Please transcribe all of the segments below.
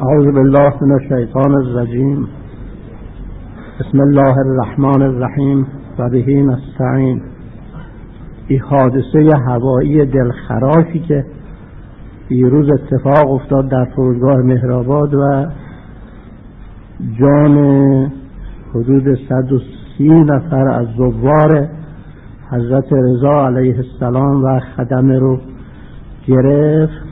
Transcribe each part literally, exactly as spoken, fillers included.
اعوذ بالله من الشیطان الرجیم. بسم الله الرحمن الرحیم و به نستعین. این حادثه هوایی دلخراشی که دیروز اتفاق افتاد در فرودگاه مهرآباد و جان حدود صد و سی نفر از زوار حضرت رضا علیه السلام و خدمه رو گرفت،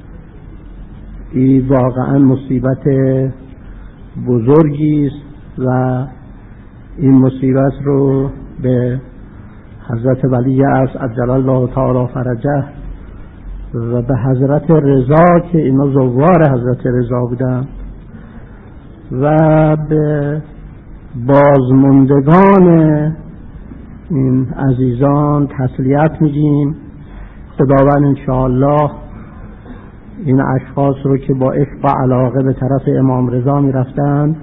این واقعا مصیبت بزرگی است و این مصیبت رو به حضرت ولی عصر عجل الله تعالی فرجه و به حضرت رضا که اینا زوار حضرت رضا بودن و به بازماندگان این عزیزان تسلیت میگیم. خداوند انشاءالله این اشخاص رو که با عشق و علاقه به طرف امام رضا می رفتن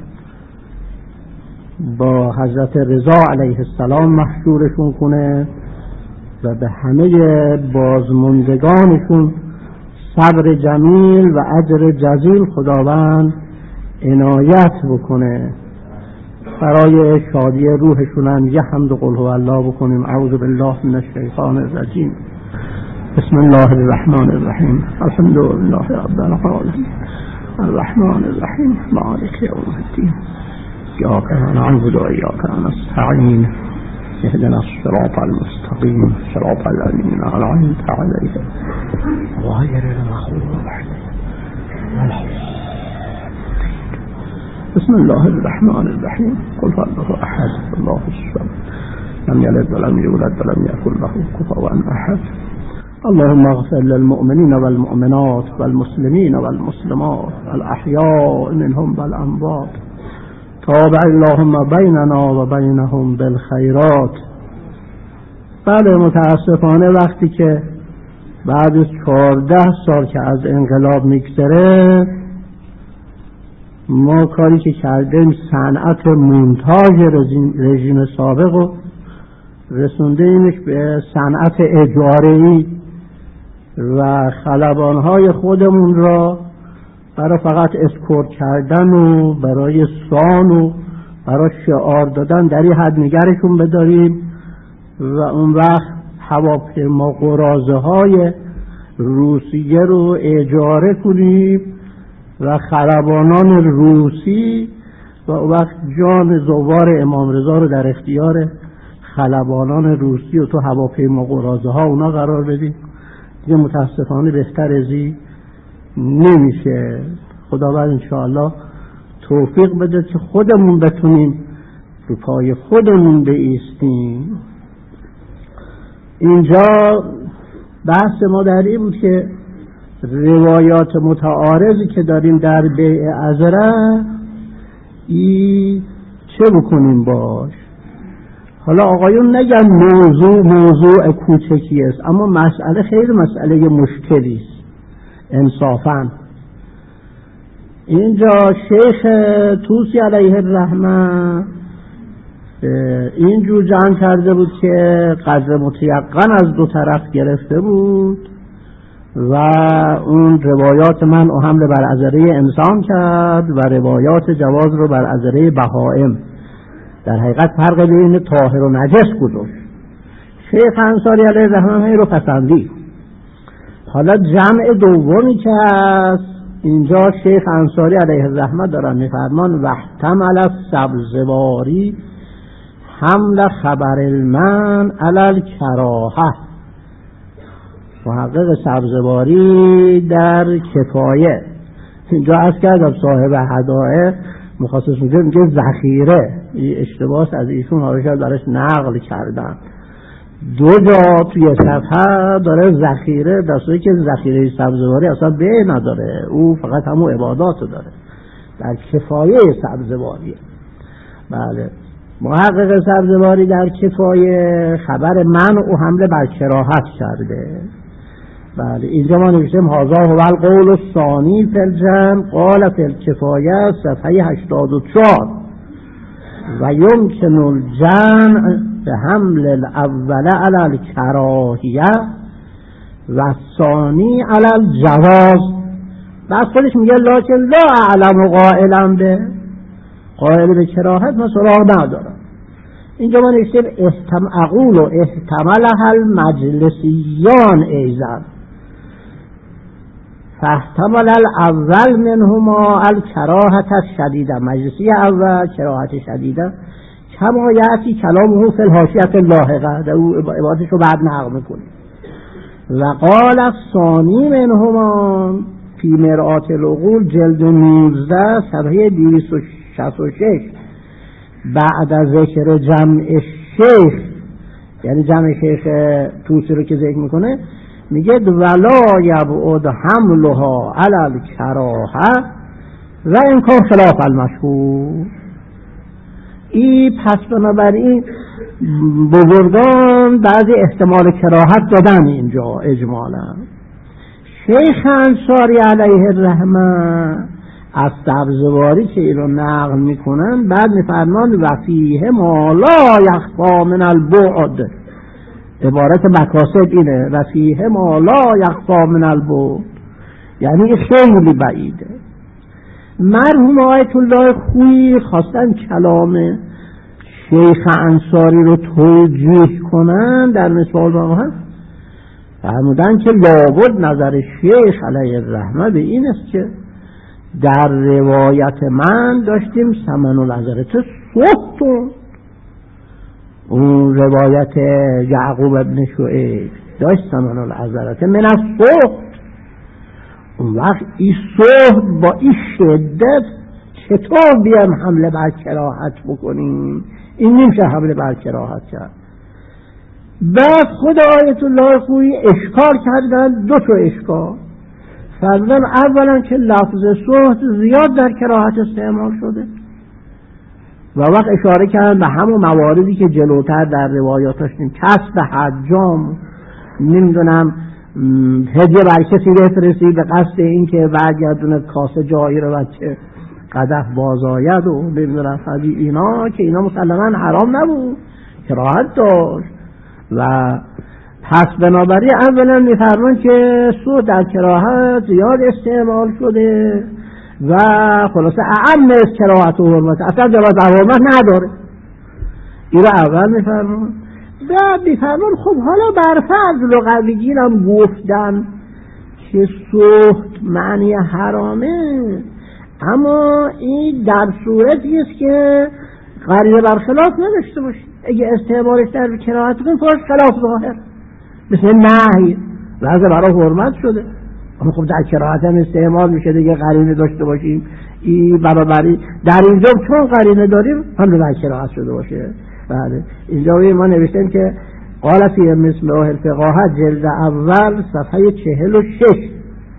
با حضرت رضا علیه السلام محشورشون کنه و به همه بازماندگانشون صبر جمیل و اجر جزیل خداوند عنایت بکنه. برای شادی روحشون هم یه حمد و قل هو الله بکنیم. اعوذ بالله من الشیطان الرجیم. بسم الله الرحمن الرحیم. الحمد لله رب العالمین الرحمن الرحیم مالک یوم الدین ایاک نعبد و ایاک نستعین اهدنا الصراط المستقیم صراط الذین انعمت علیهم غیر المغضوب علیهم ولا الضالین. بسم الله الرحمن الرحیم. قل هو الله احد الله الصمد لم یلد ولم یولد ولم یکن له کفوا احد. اللهم اغفر للمؤمنین والمؤمنات والمسلمین والمسلمات الاحیاء منهم والاموات. تابع اللهم بیننا و بینهم بالخیرات. بله، متاسفانه وقتی که بعد از چهارده سال که از انقلاب میگذره ما کاری که کردیم صنعت مونتاژ رژیم سابق رو رسونده اینش به صنعت اجاره‌ای و خلبانهای خودمون را برای فقط اسکورت کردن و برای سان و برای شعار دادن در این حد نگرشون بداریم و اون وقت هواپیما قراضه های روسیه رو اجاره کنیم و خلبانان روسی و اون وقت جان زوار امام رضا رو در اختیار خلبانان روسی و تو هواپیما قراضه ها اونا قرار بدیم. دیگه متاسفانه بهتر ازی نمیشه. خداوند انشاءالله توفیق بده که خودمون بتونیم رو پای خودمون بایستیم. اینجا بحث ما در این بود که روایات متعارضی که داریم در بیع عذره ای چه بکنیم باش. حالا آقایون نگن موضوع موضوع کوچکی است، اما مسئله خیلی مسئله مشکلی است انصافاً. اینجا شیخ طوسی علیه الرحمه اینجور جمع کرده بود که قدر متیقن از دو طرف گرفته بود و اون روایات من او حمله بر عذره انسان کرد و روایات جواز رو بر عذره بهائم. در حقیقت فرق بین طاهر و نجس گذاشت. شیخ انصاری علیه الرحمه این رو پسندید. حالا جمع دومی که هست اینجا شیخ انصاری علیه الرحمه دارن میفرمان واحتمل السبزواری حمل خبر المن علی الکراهه. محقق سبزواری در کفایه اینجا از کردم صاحب هدایه مخصوص میگه میگه ذخیره. این اشتباس از ایشون حالا شاید برش نقل کردن. دو جا توی صفحه داره ذخیره، در صورتی که ذخیره سبزواری اصلا به نداره، او فقط همون عباداتو داره. در کفایه سبزواری بله محقق سبزواری در کفایه خبر من و حمله بر کراهت کرده. بله اینجا ما نوشتیم هذا هو القول الثانی فی الجمع قال فی الکفایه صفحه هشتاد و چهار و یمکن الجمع به حمل الاول علی الکراهیه و ثانی علی الجواز بعد خودش میگه لکن لا اعلم قائلا به، قائل به کراهت من سراغ ندارم. اینجا ما نوشتیم احتم اقول و احتملها المجلسیان ایضا فاحتمل الاول منهما الکراهت الشدیده، مجلسی اول کراهت شدیده کما یأتی کلامه فی الحاشیة اللاحقه، در او عبارتش رو بعد نقل میکنه. و قال الثانی منهما فی مرآة العقول جلد نوزده صفحه دویست و شصت و شش بعد از ذکر جمع شیخ، یعنی جمع شیخ توسی رو که ذکر میکنه، میگه ولا یبعد حملها علی الکراهه و این کار خلاف المشهور. ای پس بنابراین بزرگان بعضی احتمال کراهت دادن اینجا اجمالا. شیخ انصاری علیه الرحمه از سبزواری که این رو نقل میکنن بعد میفرمان و فیه ما لا یخفا من البعد، عبارت مقاصد اینه و فیه ما لا یخفا من البعد، یعنی خیلی بعیده. مرحوم آیت الله خویی خواستن کلام شیخ انصاری رو توجیه کنن در مثال با هم، فرمودن که لابد نظر شیخ علیه الرحمه به این است که در روایت من داشتیم سمن العذرت صحتون، اون روایت یعقوب ابن شعیب داشت سمن العذرت من از صحت، اون وقت این صحت با این شدت چطور بیان حمله بر کراهت بکنیم؟ این نمیشه حمله بر کراهت کرد. بعد خود آیت الله خویی اشکال کردن، دو تا اشکال فرضاً. اولا که لفظ صحت زیاد در کراهت استعمال شده و وقت اشاره کردن به همون مواردی که جلوتر در روایات داشتیم، کسب حجام، نمیدونم هدیه بر کسی بفرستی به قصد این که برگردونه کاسه جایی رو بچه قدح بازاید و نمیدونم فضی اینا، که اینا مسلماً حرام نبود، کراهت داشت. و پس بنابراین اولا میفرمان که سود در کراهت زیاد استعمال شده و خلاصه اعم از کراهت و حرمت، اصلا جواز حرمت نداره. این رو اول میفرمان. بعد میفرمان خب حالا برفرض لغویین هم گفتن که سخت معنی حرامه، اما این در صورتی است که قرینه برخلاف نداشته باشه. اگه استعمالش در کراهت کنیم فرش خلاف ظاهر، مثل نهی وضع برای حرمت شده، اما خب در کراهت هم استعمال میشه دیگه، قرینه داشته باشیم. این برابری در اینجا چون قرینه داریم هم در کراهت شده باشه. بله اینجا ما نوشتیم که قال فی مثل الفقاهه جلد اول صفحه چهل و شش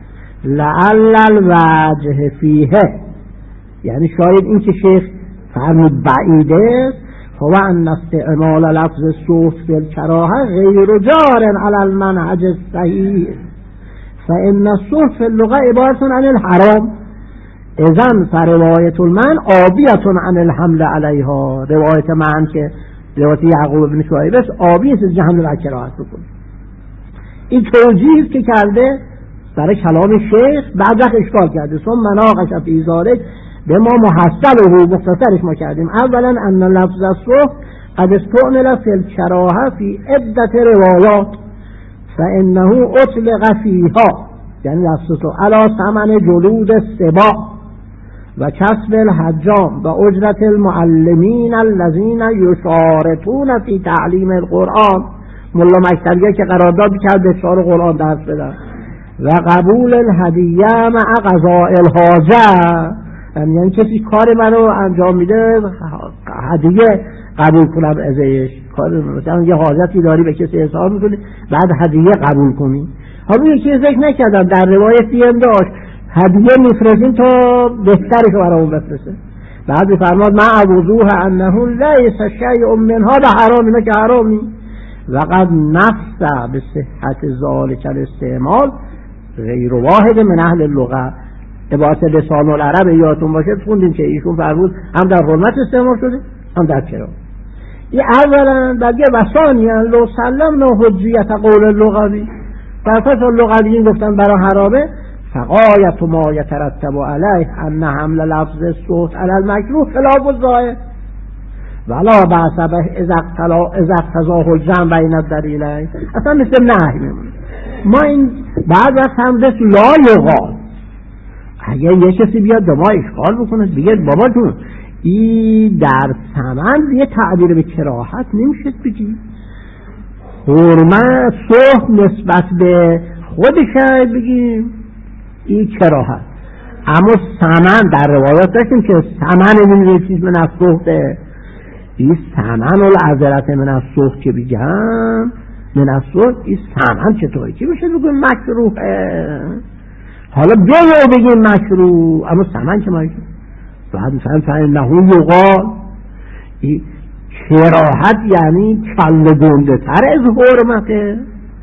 لعل الوجه فیه، یعنی شاید این که شیخ فرمود بعیده هو ان استعمال لفظ صوت فی الکراهه غیر جار علی المنهج الصحیح فان الصوت فی اللغه عبارت عن الحرام اذن فروایت المن آبیت عن الحمل علیها، روایت من که روایت یعقوب بن شعیب است آبی است از حمل بر کراهت بکنه. این توجیه که کرده برای کلام شیخ، بعد وقت اشکال کرده ثم مناقش فی ذلک به ما محصل و مختصرش ما کردیم. اولا ان لفظ الصوت قد استعمل فی الکراهه فی عدت روایات فانه اطلق فیها، یعنی لفظ علی ثمن جلود السباع و کسب الحجام و اجرت المعلمین الذین یشارطون فی تعلیم القرآن، ملا مکتبیه که قرارداد کرد به اشاره قرآن درس بدن، و قبول الهدیه مع قضاء الحاجه، یعنی کسی کار منو انجام میده هدیه قبول کنم ازش، کار مثلا یه حاجتی داری به کسی اظهار میکنی بعد هدیه قبول کنی. حالا یکی ذکر نکردم در روایتی هم داشت هدیه میفرستیم تا بهترش رو برامون بفرسته. بعد میفرماد مع وضوح انه لیس شیء منها بحرام، اینا که حرامی، وقد نفس به صحت ذالک الاستعمال غیر واحد من اهل اللغه. عبارت لسان العرب یادتون باشه خوندیم که ایشون فرمود هم در حرمت استعمال شده هم در کراهت. این اولا بگه و ثانیا لو سلمنا حجیت قول اللغوی، فرفت اللغویین گفتن برای حرامه فغایت ما یترتب علیه ان حمل لفظ الصوت علی المکروه خلاف الظاهر ولا بأس به اذا اقتضاه الجمع بین الدلیلین. اصلا مثل نهی میمونه. ما این بعد وقت هم دست لا یقال، اگر یه کسی بیاد به ما اشکال بکنه بگه بابا جون این در ثمن یه تعبیر به کراهت نمیشه بگی، حرمت صحت نسبت به خودش بگیم این کراهت. اما ثمن در روایات داشتیم که ثمن این چیز من از صحته، این ثمن العذرت من از صحت که بگم من از صحت، این ثمن چطوری که میشه بگیم مکروهه؟ حالا بیایو بگیم مکروه اما ثمن که مکروه. بعد مثلا فإنه یقال، کراهت یعنی کله گنده تر از حرمته.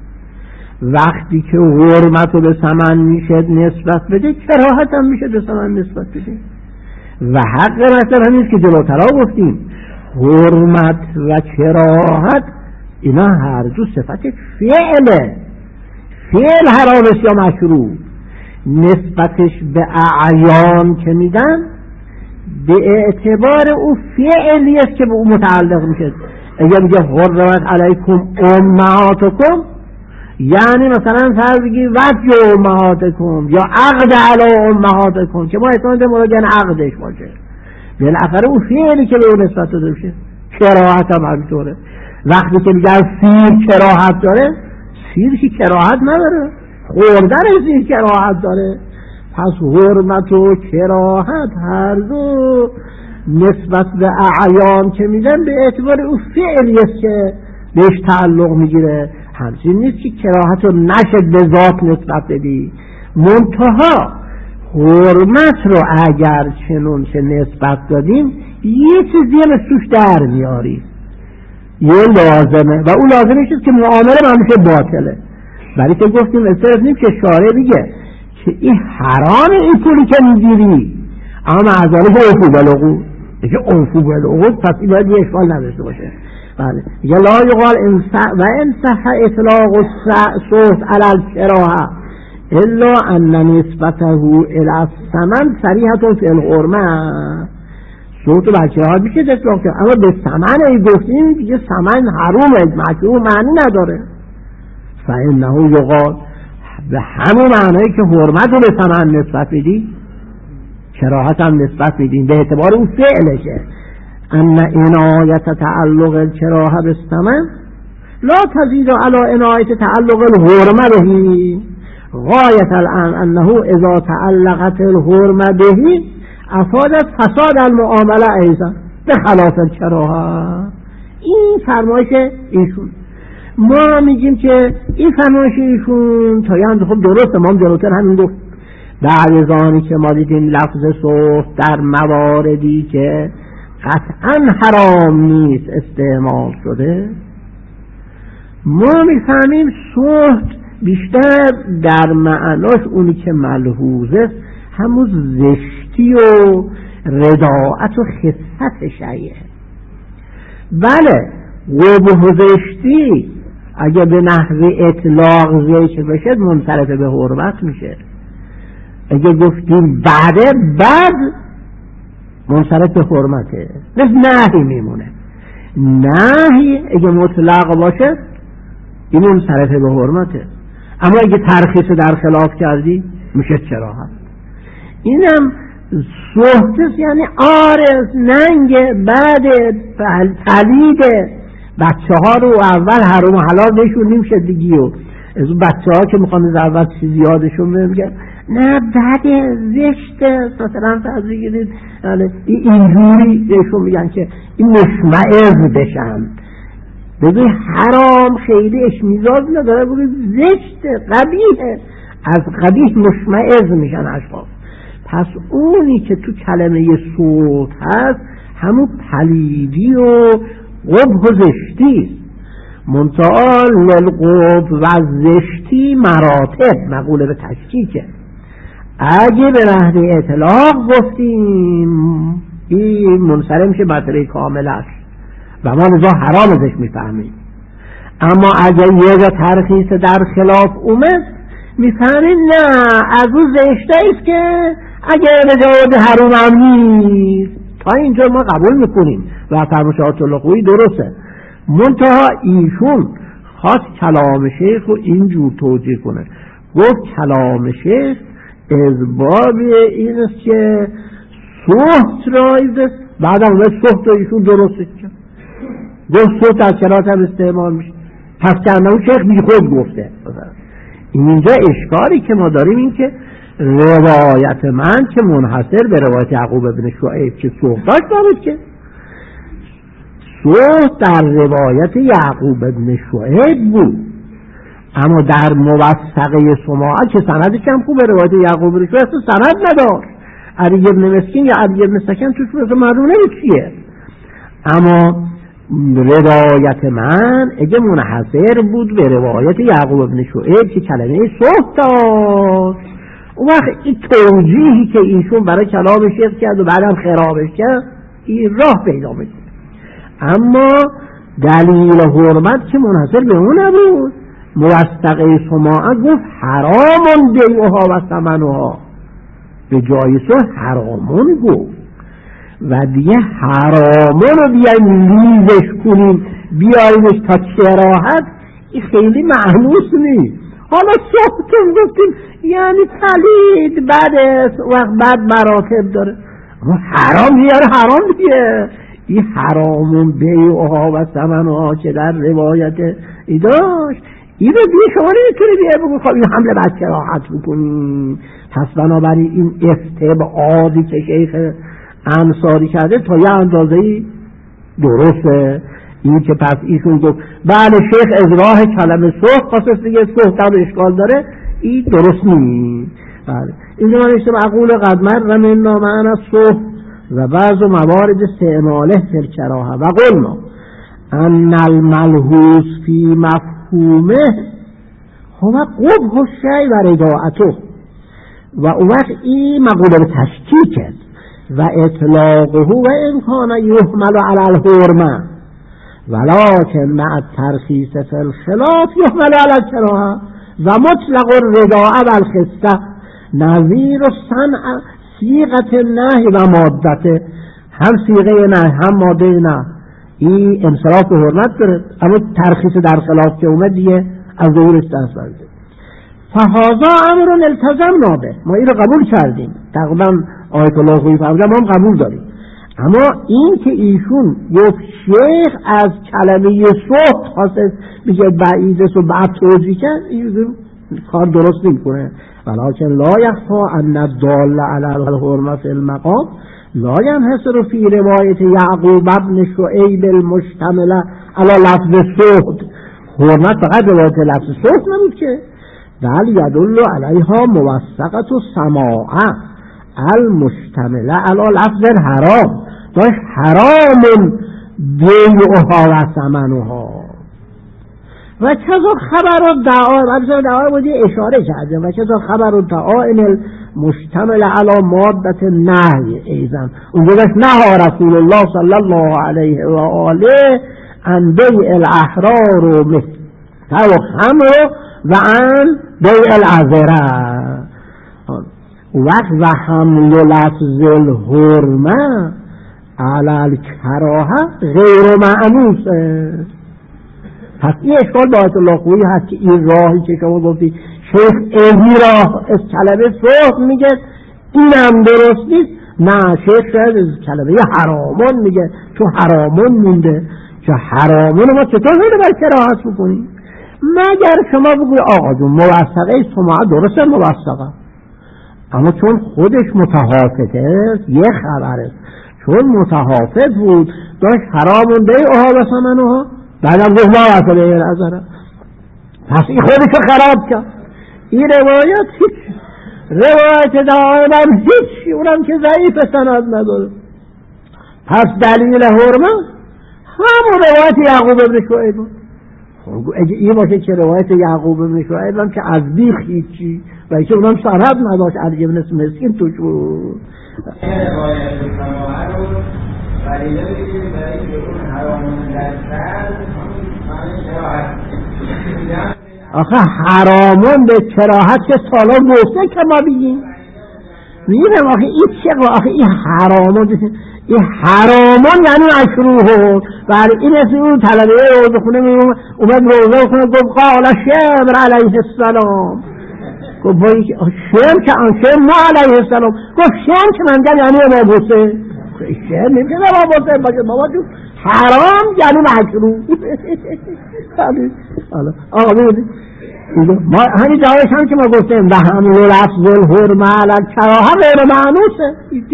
وقتی که حرمت رو به ثمن میشه نسبت بده، کراهت هم میشه به ثمن نسبت بده. و حق مثلا نیست که جلوترا گفتیم حرمت و کراهت اینا هر دو صفت فعله، فعل حرامش یا مشروع. نسبتش به اعیان که میدن به اعتبار او فعلی است که به او متعلق میشه. اگر میگه حرمت علیکم امهاتکم، یعنی مثلا فرض بگی وجه امهاتکم یا عقد علی امهاتکم که ما اصلا به مراجعه عقدش باشه، بالاخره او فعلی که به او نسبت داده میشه. کراهت هم همینطوره. وقتی که میگن سیر کراهت داره، سیر که کراهت نداره، خوردن سیر کراهت داره. پس حرمت و کراهت هر دو نسبت به اعیان که میدن به اعتبار او فعلی است که بهش تعلق میگیره. همچین نیست که کراهت رو نشد به ذات نسبت بدی. منتها حرمت رو اگر چنون که نسبت دادیم یه چیزی هم توش در میاری، یه لازمه و اون لازمه چیز که معامله همیشه باطله. ولی که گفتیم اصرف نیم که شارع بگه که این حرام این پولی که میگیری، اما معذاره که اوفو بالعقود، که اوفو بالعقود، پس این باید یه اشکال نداشته باشه. بله یا لا یقال و ان صح اطلاق الصوت علی الکراهه الا ان نسبته الی الثمن صریحه فی الحرمه. صوت و کراهت میشه اطلاق کرد، اما به ثمن ای گفتیم دیگه ثمن حرومه، مکروه معنی نداره. فانه یقال به همون معنی که حرمت رو به ثمن نسبت میدی، کراهت هم نسبت میدیم به اعتبار اون فعلشه. ان عنایت تعلق الکراهه بالثمن لا تزید علی عنایت تعلق الحرمه به. غایت الان انه اذا تعلقت الحرمه به افادت فساد المعامله ایضا به خلاف الکراهه. این فرمایش ایشون. ما میگیم که این فرمایش ایشون تا یه خب درسته، ما هم جلوتر همین گفت بعد از آنی که ما دیدیم لفظ صحت در مواردی که قطعا حرام نیست استعمال شده، ما میفهمیم صحت بیشتر در معناش اونی که ملحوظه همون زشتی و رداعت و خفت شیعه. بله قبح و زشتی اگه به نحو اطلاق ذکر بشه منصرف به حرمت میشه. اگه گفتیم بعد بعد منصرف به حرمته، مثل نهی میمونه. نهی اگه مطلق باشه این منصرف به حرمته، اما اگه ترخیص در خلاف کردی میشه کراهت. اینم صحتش یعنی آرز ننگ بعد پلید بچه ها رو اول حرام و حلال بهشون نمیشه دیگی، و از اون بچه ها که میخوان از اول چیزی یادشون بگن نه بعد زشته مثلا فرض بگیرید اینجوری بهشون میگن که این مشمئز بشن. بگوی حرام خیلی اشمیزاز نداره، بگوی زشته قبیحه، از قبیح مشمئز میشن اشخاص. پس اونی که تو کلمه صوت هست همون پلیدی و قبح و زشتی. منتها للقبح و زشتی مراتب مقوله به تشکیکه. اگه به نحو اطلاق گفتیم این منصرف میشه مطلع کاملش و ما لذا حرام ازش میفهمیم. اما اگه یه جا ترخیص در خلاف اومد میفهمین نه از اون زشته است که اگه رضایت حروم هم نیست. تا اینجا ما قبول میکنیم و فرمایش آیت الله خویی درسته، منتها ایشون خواست کلام شیخ رو اینجور توجیه کنه. گفت کلام شیخ از باب این است که سخت رایز است، بعد هم سخت رو ایشون درست کرد، گفت سخت از کرات هم استعمال میشه، پس کنه شیخ بی خود گفته. اینجا اشکالی که ما داریم این که روایت من که منحصر به روایت یعقوب بن شعیب که سخت داشت دارد که سخت در روایت یعقوب بن شعیب بود، اما در موثقه سماعه که سندش هم خوبه روایت یعقوب بن شعیب سند نداشت، علی بن مسکین یا علی بن سکن توش مثل معلوم نمید چیه، اما روایت من اگه منحصر بود به روایت یعقوب بن شعیب که کلمه سخت داشت، اون وقت این توجیهی که ایشون برای کلام شیخ کرد و بعدم خرابش کرد این راه پیدا میکنه. اما دلیل حرمت که منحصر به اون نبود، موثقه سماعه گفت حرامون بیعها و ثمنها، به جای سو حرامون گفت و دیگه حرامون رو بیایم لیزش کنیم بیایمش تا کراهت، این خیلی معنوس نیست. حالا صحبتون گفتیم یعنی پلید بعد وقت بعد مراتب داره، اما حرام دیاره حرام دیگه. این حرامون بیعها و ثمنها که در روایت ای داشت، این رو دیگه شما نمیتونی بیای بگو خب این حمله بعد کراهت بکنیم. پس بنابراین این استبعادی که شیخ انصاری کرده تا یه اندازه‌ای درسته. این که پس ایشون گفت بله شیخ از راه کلمه سخت خاصه دیگه سخت هم اشکال داره، این درست نیست. بله اینجا من اشتبه اقول قدمر رمین نامعن از سخت و بعض موارد استعماله فی الکراهه و قلنا ان الملحوظ فی مفهومه هو قبح الشیء و رداعته، و اون وقت این مقوله به تشکیکه و اطلاقه و امکان یحمل علی الحرمه ولکن مع الترخیص فی الخلاف یحمل علی الکراهه و مطلق الرداعه و الخصه نظیر صنع صیغه النهی و مادته، هم صیغه نه هم ماده نه این انصراف به حرمت داره، اما ترخیص در خلاف که اومد دیگه از ظهور استثناء. فهذا امر التزمنا به، ما این رو قبول کردیم، تقریبا آیت الله خویی فرمودن ما هم قبول داریم. اما این که ایشون گفت شیخ از کلمه سخت خاصه میگه بعیدست و بعد توجیه کرد، این کار درست نمیکنه. ولکن لا یخفی ان الدال علی الحرمة المقام لا ينحصر فی روایت یعقوب ابن شعیب المشتمله علی لفظ سخت. حرمت فقط روایت لفظ سخت نبود که، بل یدل علیها موثقة السماعه المشتمله علی لفظ الحرام، داشت حرام بیعها و ثمنها و کذا خبر الدعائم، البته دعائم بودی اشاره کرده، و کذا خبر الدعائم المشتمل علی مادت نهی ایزن، اونجا داشت نهى رسول الله صلی الله علیه و آله عن بیع الاحرار و مهتر و خمر و عن بیع العذره. وقت و حمل لفظ الحرمه علی الکراهه غیر معنوسه. پس این اشکال با آیت الله خویی هست که این راهی که شما گفتی شیخ این راه از کلمه سخت میگه اینم درست نیست، نه شیخ شاید از کلمه حرامون میگه چون حرامون مونده، که حرامون ما چطور هیده باید کراهت بکنیم؟ مگر شما بگوی آقا جون موثقه سماعه درسته موثقه، اما چون خودش متحافظه یه خبره، چون متحافظ بود داشت حرامون بیعها و ثمنها، بعدم گفت ما وصله این نظره، پس این خودشو خراب کرد. این روایت هیچ روایت دائما هیچ، اونم که ضعیف سند نداره. پس دلیل حرمه همون روایت یعقوب بن شعیب بود. اگه این باشه که روایت یعقوب بن شعیب هم که از بیخ هیچی و که اونم سند نداشت، علی بن مسکین توش بود. روایت سماعه رو دلیل بگیریم برای که اون حرامون در سر معنی شراحت آخه حرامون به کراهت که سالا گفته که ما بگیم میگم آخه این چه آخه این حرامون این حرامون یعنی مکروه برای این اسم اون طلبه روزه خونه میومد اومد روزه خونه گفت قال شمر علیه السلام گفت با شم که آن شم ما علیه السلام گفت شم که من گم یعنی ما بوسه شم نمیشه ما بوسه باشه بابا جو حرام یعنی مکروه آقا ببینید ما همین جایش هم که ما گفتیم و همون لفظ الحرمه علی الکراهه غیر معنوسه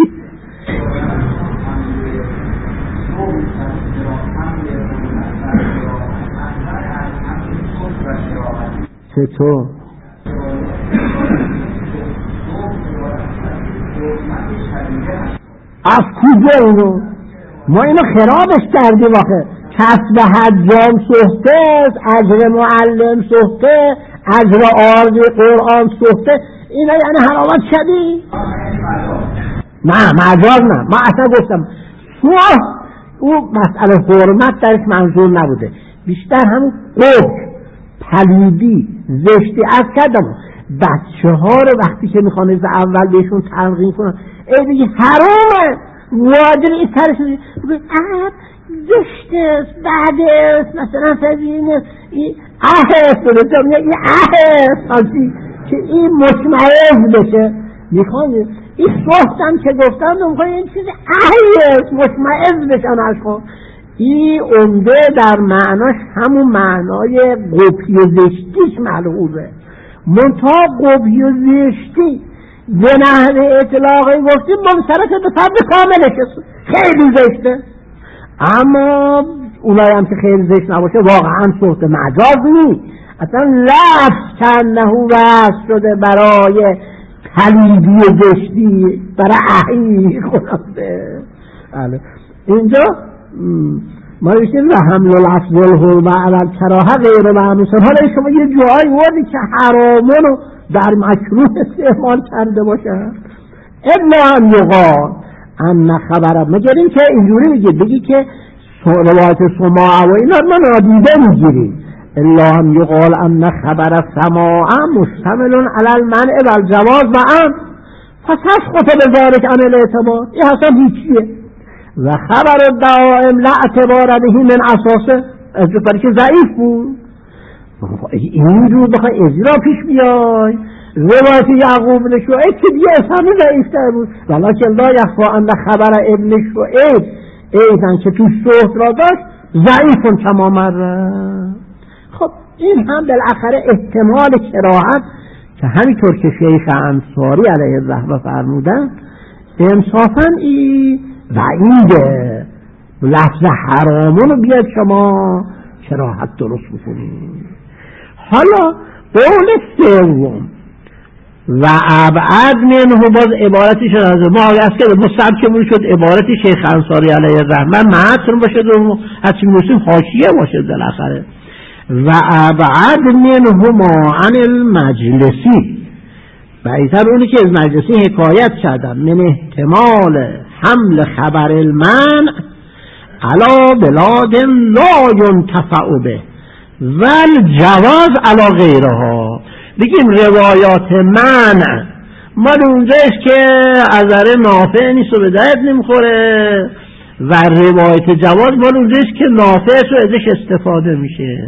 چطور؟ از کجا اینو؟ ما اینو خرابش کردیم واقع کسب حجام سخته اجر معلم سخته اجر آرد قرآن سخته اینا یعنی حرامت شدی؟ نه مجاز نه ما اصلا گفتم سواه او مسئله حرمت درش منظور نبوده بیشتر همون قبح پلیدی زشتی از کردم بچه ها رو وقتی که میخوان از اول بهشون تلقین کنن ای دیگه حرامه واجر این سرش اه زشت است بعد است مثلا فضیل است این اه است این اه است که این مطمئن بشه میخوان این صحتم که گفتم میخوان این چیز اه است مطمئن بشن اشخاص این عمده در معناش همون معنای قبحی و زشتیش ملحوظه منتها قبحی و زشتی به نحو اطلاقی گفتیم منصرف به فرد کاملش خیلی زشته اما اونایی هم که خیلی زشت نباشه واقعا صحت مجاز نیست اصلا لفظ کنه وست شده برای پلیدی و زشتی برای احیی خونسته اینجا ما بشیم و حمل الافضل الحرمه علی الکراهه غیر معنوسه حالا شما یه جایی وردی که حرامونو در مکروه استعمال کرده باشه الا ان یقال ان خبر مگر این که اینجوری میگه بگی که روایت سماع و اینا ما نادیده میگیریم الا ان یقال ان خبر سماع مشتمل علی المنع و الجواز و ام فتسقط بذلك عن الاعتبار این اصلا هیچیه و خبر دائم لا اعتبار به من اساسه از برای که ضعیف بود این رو بخوای اجرا پیش بیای روایت یعقوب بن شعیب که دیگه اصلا ضعیفتر بود ولکن لا یخفی ان خبر ابن شعیب ایزن که تو صحت را داشت ضعیفون کما مره خب این هم بالاخره احتمال کراهت که همینطور که شیخ انصاری علیه الرحمه فرمودن انصافا این وعیده لفظ حرامونو بیاد شما کراهت درست بکنید حالا قول سوم و ابعد منه باز عبارتی شد از ما آگه است که مستعب که مون شد عبارتی شیخ انصاری علیه الرحمه متن باشد و هرچی موسیم حاشیه باشد بالاخره و ابعد منه ما عن المجلسی و ایتر اونی که از مجلسی حکایت کردن من احتمال حمل خبر المنع علا بلاد لا ینتفع به والجواز علا غیرها بگیم روایات منع مال اونجایش که اثر نافع نیست و به درد نمیخوره و روایت جواز مال اونجایش که نافعش و ازش استفاده میشه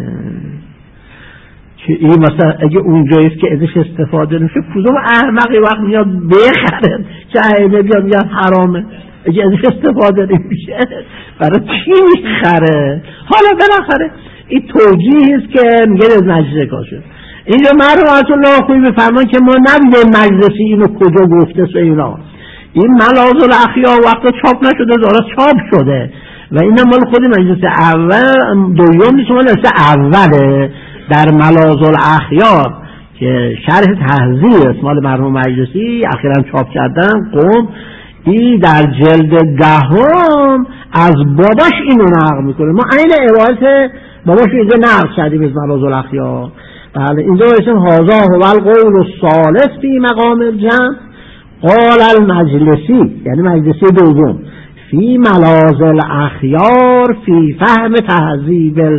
که این مثلا اگه اونجاییست که ازش استفاده نمیشه کدوم احمقی وقت میاد بخره که عیبه بیاد میاد حرامه اگه ازش استفاده نمیشه برای چی میخره حالا بالاخره این توجیهی است که میگه از مجلس کار شد اینجا مرحومت الله خوبی بفرمان که ما نمیدونیم مجلسی اینو کجا گفته سو اینا این ملاذ الاخیار وقتا چاپ نشده داره چاپ شده و این مال خود مجلس اول دوم نیست مال مجلس اوله در ملاذ الاخیار که شرح تهذیب است مال مرحوم مجلسی اخیراً چاپ کردن قوم این در جلد دهم از باباش اینو نقل میکنه ما عین عبارت باباش اینجا نقل کردیم از ملاذ الاخیار بله اینجا اسم هذا هو القول الثالث فی مقام الجمع قال المجلسی یعنی مجلسی دوم فی ملاذ الاخیار فی فهم تهذیب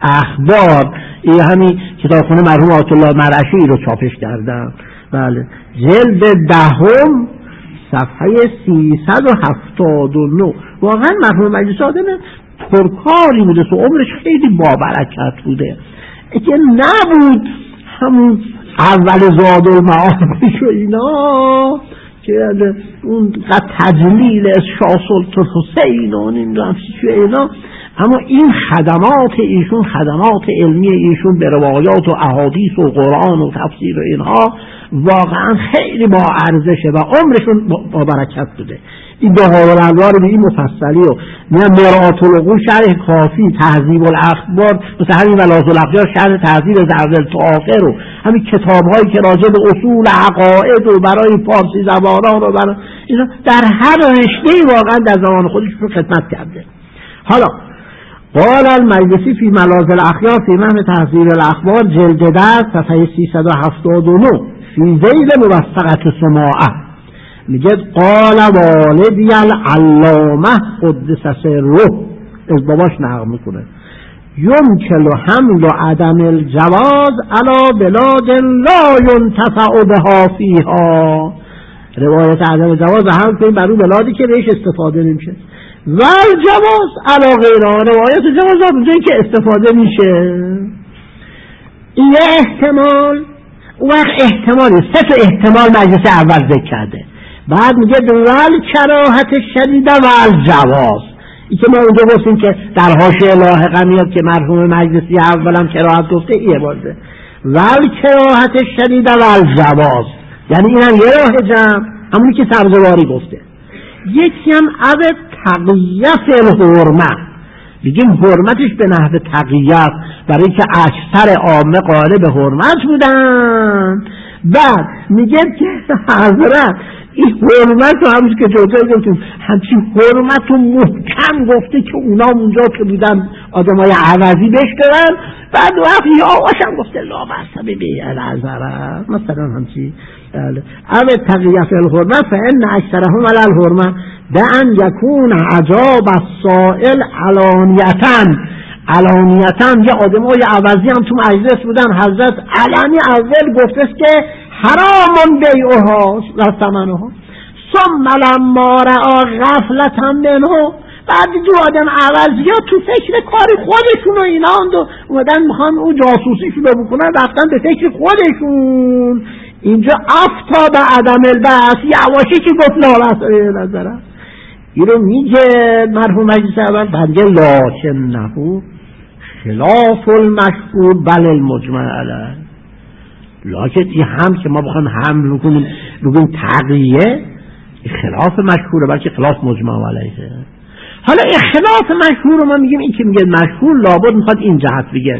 اخبار، این همین کتابخونه مرحوم آیت الله مرعشی رو چاپش کردم. بله، جلد دهم صفحه سیصد و هفتاد و نه. واقعا مرحوم مجلسی آدم پرکاری بوده، تو عمرش خیلی بابرکت بوده. اگه نبود همون اول زاد المعارف و اینا که اون قد تجلیل از شاه سلطان حسین و نمیدونم چی اینا، اما این خدمات ایشون، خدمات علمی ایشون به روایات و احادیث و قرآن و تفسیر و اینها واقعا خیلی با ارزشه و عمرشون با برکت بوده. این بهار الانوار به این مفصلی و نه مرآت العقول شرح کافی، تهذیب الاخبار مثل همین ولاة الاخیار شرح تهذیب زرزل تا آخر و همین کتاب‌هایی که راجع به اصول عقاید و برای فارسی زبانان و برای اینا در هر رشته‌ای واقعا در زمان خودش رو خدمت کرده. حالا قال المجلسی فی ملاذ الاخیار فی متن تهذیب الاخبار جلد ده صفحه سیصد و هفتاد و نه فی ذیل موثقة سماعه میگه قال والدی العلامه قدس سره، از باباش نقل میکنه، یمکن حمل عدم الجواز علی بلاد لا ينتفع بها فیها، روایت عدم جواز هم کنیم بر اون بلادی که بهش استفاده نمیشه، و الجواز علی غیرها، روایت جواز هم جایی که استفاده میشه. این احتمال، اون وقت احتمالی سه تا احتمال مجلس اول ذکر کرده، بعد میگه ول کراهت شدیده و الجواز. این که ما اونجا گفتیم که در حاشیه لاحقا میاد که مرحوم مجلسی اولم کراهت گفته، ایه بازه ول کراهت شدیده و الجواز، یعنی اینم یه راه جمع، همونی که سبزواری گفته. یکی هم از تقییت الحرمه، بگیم حرمتش به نحو تقییت، برای که اکثر عامه قائل به حرمت بودن. بعد میگه که حضرت این حرمت رو همونش که جوتایی گفتیم همچین حرمت رو محکم گفته که اونا اونجا که بودن آدم های عوضی بشترن، بعد وقت یا آشم گفته لا بحثه به بیعه العذره مثلا همچی. اما تقییت الحرمت فان اکثرهم علی الحرمت به ان یکون عجاب السائل علانیتن، علانیتن یه آدم های عوضی هم تو مجلس بودن، حضرت علنی اول گفته که حرام بیعها و ثمنها، ثم لما رأى غفلة منه، بعد دو آدم عوضی ها تو فکر کار خودشون و اینا اومدن میخوان اون جاسوسیشون رو بکنن، رفتن به فکر خودشون. اینجا افتا به عدم البعث، یواشی که گفت لا بأس نظره، این رو میگه مرحوم مجلس اول. بعد لکن نهو خلاف المشهور بل المجمع علیه، لکن این هم که ما بخوایم هم بکنیم بگیم تقییه خلاف مشهوره، بلکه خلاف مجمع علیه. حالا این خلاف مشهور رو ما میگیم، این که میگه مشهور لابد میخواد این جهت بگه.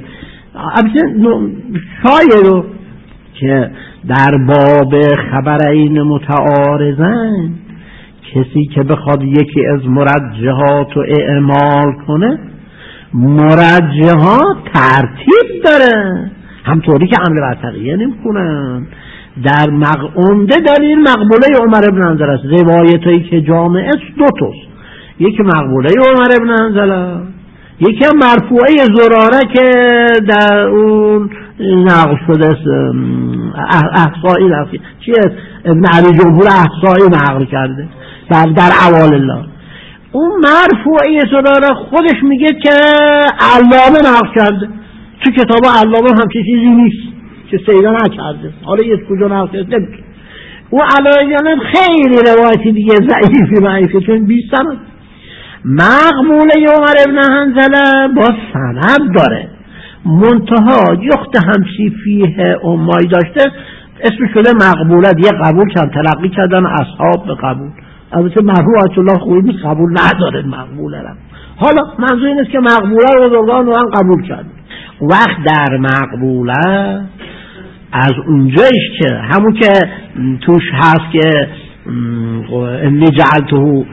شاید رو که در باب خبرین متعارضن کسی که بخواد یکی از مرجحات رو اعمال کنه، مرجحات ترتیب داره، همطوری که عمل بر تقییه نمی کنن. در مقعونده دلیل مقبوله عمر ابن حنظله است، روایتایی که جامعه است دو توست، یکی مقبوله عمر ابن حنظله، یکی هم مرفوعه زراره که در اون نقل شده است، احصائی رفتی چیه ابن علی جمهور احصائی نقل کرده در در اوال الله. اون مرفوعه زراره خودش میگه که علامه نقل کرده، تو کتاب علامه همچه چیزی نیست که سیدا نکرده، حالا یه کجا نقل کرده نمیشه. اون علایه خیلی روایتی دیگه ضعیفی ضعیفی چون بیست سند. مقبوله عمر ابن حنظله با سند داره، منتها یخت همچی فیه امایی داشته، اسم شده مقبولت، یه قبول کردن، تلقی کردن اصحاب به قبول. البته مرحوم آیت الله خویی قبول نداره مقبوله را. حالا منظور این است که مقبوله رو بزرگان رو هم قبول کرد. وقت در مقبوله از اونجایش که همون که توش هست که انی جعلته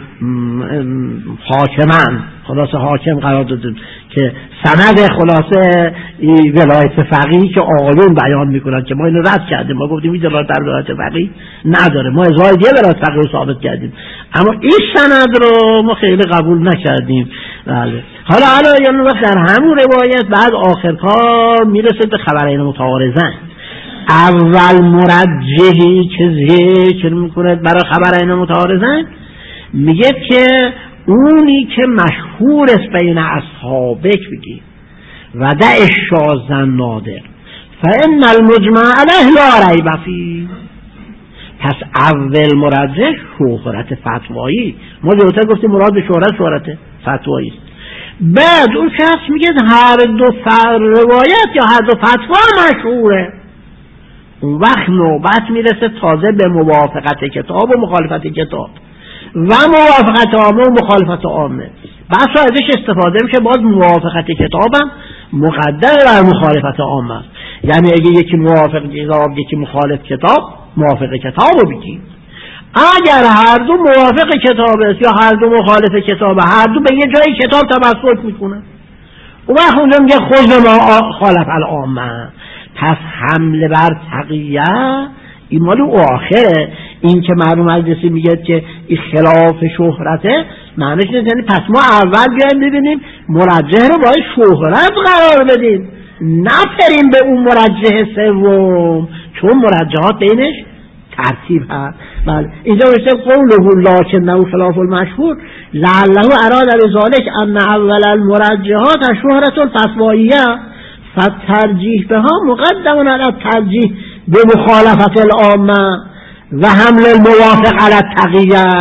حاکمن، خلاصه حاکم قرار دادیم که سند خلاصه ولایت فقیه که آقایون بیان میکنن که ما اینو رد کردیم، ما گفتیم این دلالت بر ولایت فقیه نداره، ما ازای دیگه ولایت فقیه رو ثابت کردیم، اما این سند رو ما خیلی قبول نکردیم. بله. حالا حالا وقت در همون روایت بعد آخر کار میرسه به خبرین متعارضن. اول مرجحی که ذکر میکنه برای خبرین متعارضن میگه که اونی که مشهور است بین اصحابک بگی و دع شاذ نادر فان المجمع علیه لا ریب فیه. پس اول مرجح شهرت فتوایی، ما جلوتر گفتیم مراد به شهرت شهرت فتوایی است. بعد اون شخص میگه هر دو روایت یا هر دو فتوا مشهوره، اون وقت نوبت میرسه تازه به موافقت کتاب و مخالفت کتاب و موافقت عامه و مخالفت عامه. بس ازش استفاده میشه باز موافقت کتابم مقدم بر مخالفت عامه است. یعنی اگه یکی موافق کتاب یکی مخالف کتاب، موافق کتاب رو بگیم. اگر هر دو موافق کتاب است یا هر دو مخالف کتاب، هر دو به یه جای کتاب تبصر میکنن، اون وقت اونجا میگه خود ما خالف العامه. پس حمله بر تقیه این مال او آخره. این که مرحوم مجلسی میگه که این خلاف شهرته، معنیش نیست پس ما اول بیایم ببینیم مرجح رو باید شهرت قرار بدیم، نپریم به اون مرجح سوم، چون مرجحات بینش ترتیب هست. بله اینجا میشه قوله لکنه خلاف المشهور لعله اراد بذلک ان اول المرجحات شهرت الفتواییه فالترجیح بها مقدم علی الترجیح بمخالفت العامه و حمل الموافق علی التقیه.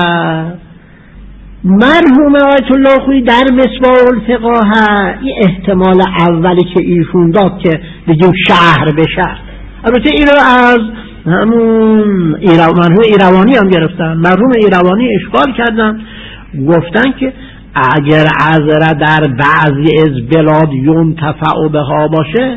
مرحوم آیت الله خویی در مصباح الفقاهه این احتمال اولی که ایشون داد که بگیم شهر به شهر، البته این رو از همون ایرو... مرحوم ایروانی هم گرفتن. مرحوم ایروانی اشکال کردن، گفتن که اگر عذر در بعضی از بلاد ینتفع بها باشه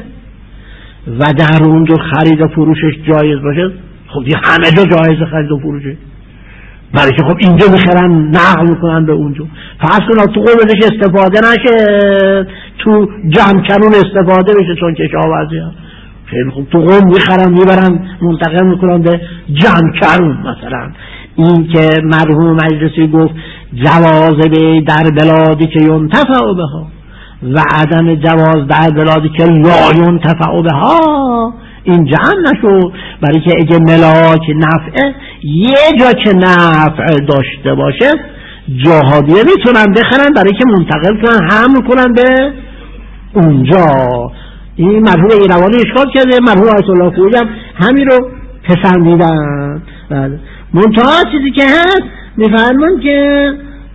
و در اونجا خرید و فروشش جایز باشه، خب یه همه جا جایز خرید و فروشه، برای که خب اینجا میخرن نقل میکنن به اونجا، پس کنن تو قومش استفاده نشه، تو جمع کنون استفاده بشه چون کشاورزی ها خیلی خوب تو قوم میخرن میبرن منتقل میکنن به جمع کنون. مثلا این که مرحوم مجلسی گفت جواز به در بلادی که ینتفع بها و عدم جواز در بلادی که لا ینتفع بها، این جمع نشد، برای که اگه ملاک نفعه یه جا که نفع داشته باشه جاها دیگه میتونن بخرن برای که منتقل کنن هم کنن به اونجا. این مرحوم ایروانی اشکال کرده، مرحوم آیت الله خویی هم همین رو پسندیدن. منتها چیزی که هست میفرمان که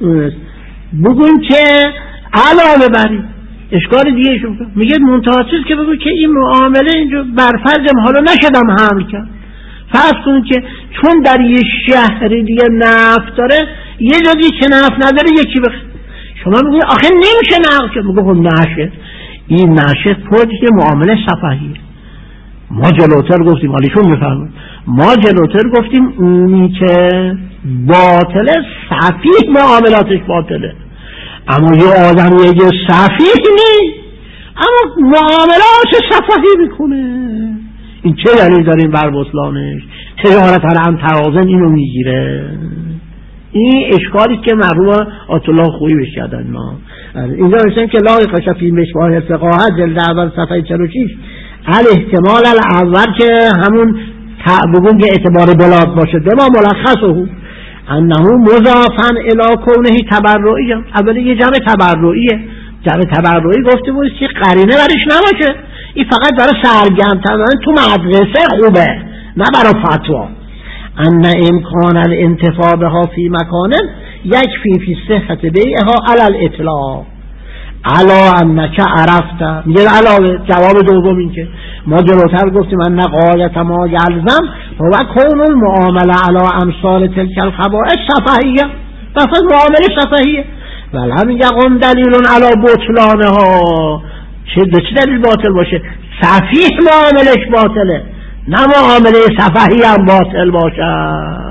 بگون که علاوه بری اشکال دیگه شو میگه منتها چیزی که بگو که این معامله اینجا برفرضم حالا نشدم حمل کرد، فرض کن که چون در یه شهر دیگه نفت داره یه جا دیگه که نفت نداره یکی بخ شما میگوی آخه نمیشه نقل کرد، میگه خب نشه، این نشه پوزی که معامله صفحیه. ما جلوتر گفتیم حالیشون میفهمون، ما جلوتر گفتیم اونی که باطله صفیح معاملاتش باطله، اما یه آدم یه صفیح نی اما معاملاتش صفحی میکنه، این چه دلیل داریم بر بطلانش؟ تجارت هم ترازن اینو میگیره. این اشکالی که مرحوم آیت الله خویی بهش کردن. ما اینجا نوشتن که لا یقش فی مصباح الفقاهه جلد اول صفحه چهل و شش الاحتمال الاول که همون بگون که اعتبار بلاد باشه به ما ملخصه انه مضافا الی کونه تبرعی، اولی یه جمع تبرعیه، جمع تبرعی گفته بود که قرینه برش نباشه، این فقط برای سرگرم کردن تو مدرسه خوبه نه برای فتوا. ان امکان الانتفاع بها فی مکان یکفی فی صحت بیعها علی الاطلاق علا انک عرفت. میگه علاوه جواب دوم این که ما جلوتر گفتیم ان غایت ما یلزم و کون المعامله علی امثال تلک الخبائث صفحیه، فقط معامله صفحیه ولم یقم دلیل علی بطلانها. چه دلیل باطل باشه؟ صفیح معاملش باطله نه معامله صفحی هم باطل باشه.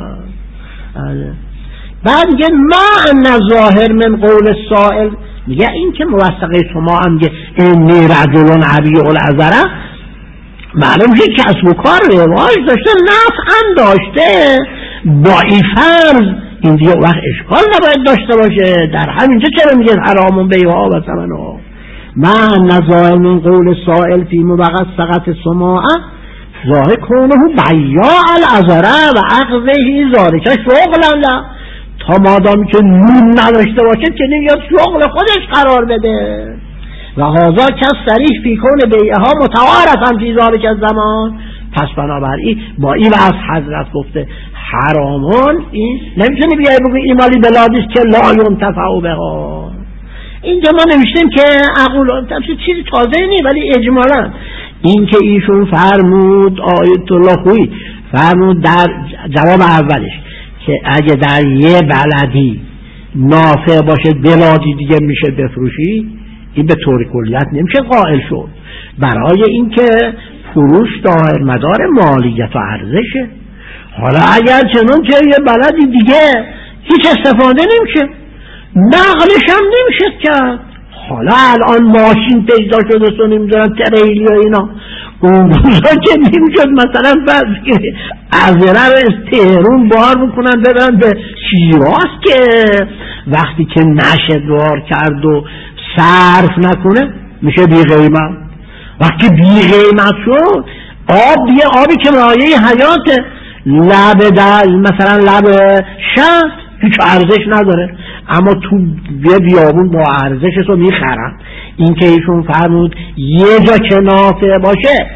بعد میگه ما ان ظاهر من قول السائل، میگه این که موثقه شما هم میگه انی رجل عبیع العذره، معلوم میشه کسب و کار رواج داشته، نفع هم داشته، با این فرض این دیگه وقت اشکال نباید داشته باشه. در همینجا چرا میگه حرامون بیعها و ثمنها من نزاعل من قول سائل فی مبغض سقط سماعه ظاهر کونه بیاع العذره و اخذه ذالک شغلا له، تا مادامی که نون نداشته باشه که نمیاد شغل خودش قرار بده. و هذا کس صریح فی کون بیعها متوارثا فی ذالک الزمان. پس بنابراین با این از حضرت گفته حرامون، این نمیتونی بیای بگی این مالی بلادیست که لا ینتفع بها. اینجا ما نوشتیم که اقول چیزی تازه نی، ولی اجمالا این که ایشون فرمود آیت الله خویی فرمود در جواب اولش که اگه در یه بلدی نافع باشه بلادی دیگه میشه بفروشی، این به طور کلیت نمیشه قائل شد، برای اینکه فروش دائر مدار مالیت و ارزشه. حالا اگر چنان که یه بلدی دیگه هیچ استفاده نمیشه، نقلش هم نمیشه کرد. حالا الان ماشین پیدا شده و نمیدونم تریلی و اینا، اون روزا که نمیشد مثلا بعض که ازره رو از تهرون بار بکنن ببرن به شیراز که وقتی که نشه بار کرد و صرف نکنه میشه بی قیمت. وقتی بی قیمت شد آب دیگه آبی که مایه حیاته، لب در مثلا لب شهر هیچ ارزش نداره، اما تو یه بیابون با ارزشش رو میخرن. این که ایشون فرمود یه جا که نافع باشه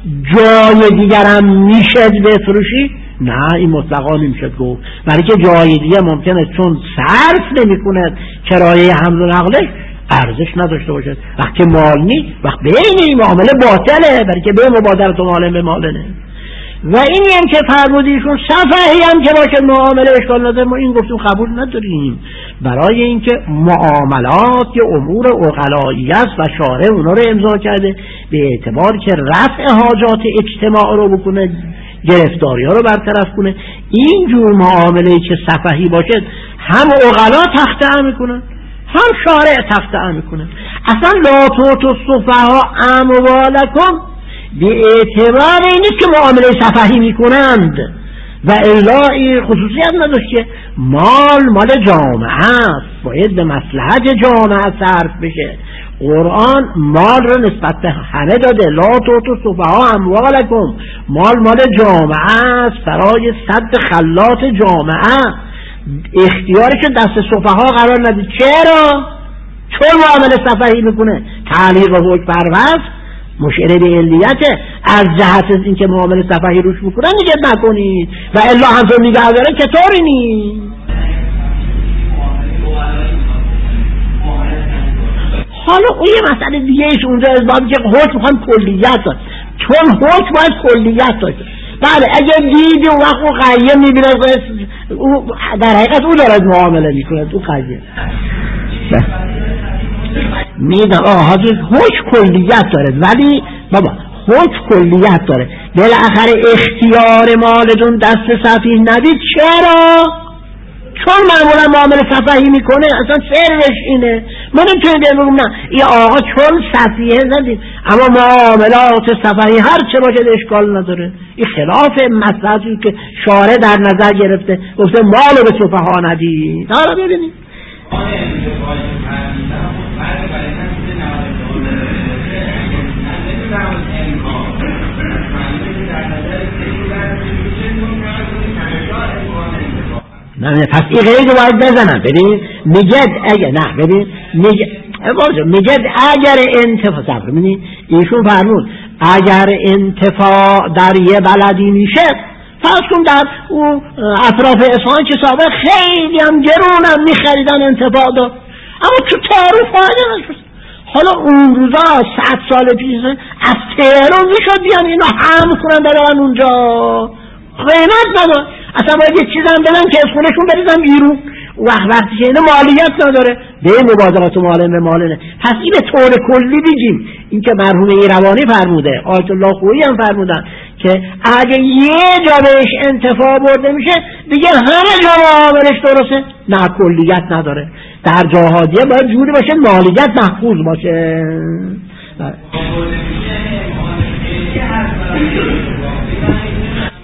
جای دیگرم میشه بفروشی، نه این مطلقا نمیشه گفت، برای که جای دیگه ممکنه چون صرف نمیکنه کرایه حمل و نقلش ارزش نداشته باشه. وقتی مال نی وقت بین این معامله باطله، برای که به مبادرت و مال به مالنه. و این هم که فرمودیشون صفحی هم که باشه معامله اشکال نداره، ما این گفتیم قبول نداریم، برای اینکه معاملات یه امور عقلایی است و شارع اونا رو امضا کرده به اعتبار که رفع حاجات اجتماع رو بکنه، گرفتاری ها رو برطرف کنه. اینجور معامله که صفحی باشه هم عقلا تخطئه میکنن هم شارع تخطئه میکنه. اصلا لا تؤتوا السفهاء اموالکم به اعتبار این نیست که معامله صفحی میکنند، و الا این خصوصیت نداشت که مال مال جامعه است، باید به مصلحت جامعه صرف بشه. قرآن مال رو نسبت به همه داده، لا تؤتوا السفهاء اموالکم، مال مال جامعه است برای سد خلات جامعه، اختیارش دست سفها قرار ندید. چرا؟ چون معامله صفحی میکنه. تعلیق و حکم پرواز مشعر به علیته، از جهت این که معامله صفحی روش میکنن دیگه نکنید، و الا همطور نگه داره که طوری نیست. حالا اون یه مسئله دیگه ایش اونجا از بابی که حکم میخوان کلیت داشت، چون حکم باید کلیت داشت. بله اگر دیدی اون وقت اون قیم میبینه در حقیقت اون دارد معامله میکنه، اون قیم میدم آه حکم کلیت داره، ولی بابا حکم کلیت داره، بالاخره اختیار مالتون دست صفیح ندید. چرا؟ چون معمولا معامله صفحی میکنه، اصلا سرش اینه. ما نمیتونیم بگیم نه این آقا چون صفیه ندید، اما معاملات صفحی هر چه باشه اشکال نداره. این خلاف مصلحتی که شارع در نظر گرفته، گفته مالو به صفحا ندید. حالا ببینید نه پس این قید رو باید بزنم. ببین میگد اگر نه ببین میگد میگد اگر انتفاع صبر ببینید ایشون فرمود اگر انتفاع در یه بلدی میشه، فرض کن در اون اطراف اصفهان که سابق خیلی هم گرون هم میخریدن انتفاع داد، اما تو تهران فایده نشد. حالا اون روزا صد سال پیش از تهران میشد بیان اینو هم کنن برن اونجا، قیمت نداره، اصلا باید یه چیز هم بدن که از خونشون بریزن بیرون، وقت وقتی که اینه مالیت نداره، به مبادرات و مالن به مالنه. پس این به طور کلی بگیم این که مرحوم ایروانی فرموده، آیت الله خویی هم فرمودن که اگه یه جا بهش انتفاع برده میشه دیگه همه جا معاملش درسته، نه کلیت نداره. در جاها دیگه باید جوری باشه مالیت محفوظ باشه.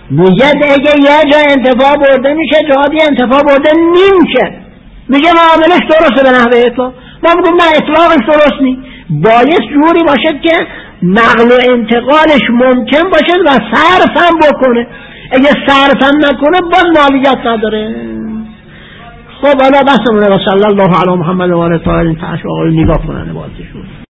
میگه اگه یه جا انتفاع برده میشه جهادی انتفاع برده نمیشه، میگه معاملش درسته به نحوه اطلاق. ما بگم نه اطلاقش درست نی، باید جوری باشد که نقل و انتقالش ممکن باشد و صرف هم بکنه. اگه صرف هم نکنه باز مالیات نداره. خب حالا بحثمونه و صلی الله علی محمد و آله طاهرین. تاش آقای نگاه کنن بازشون.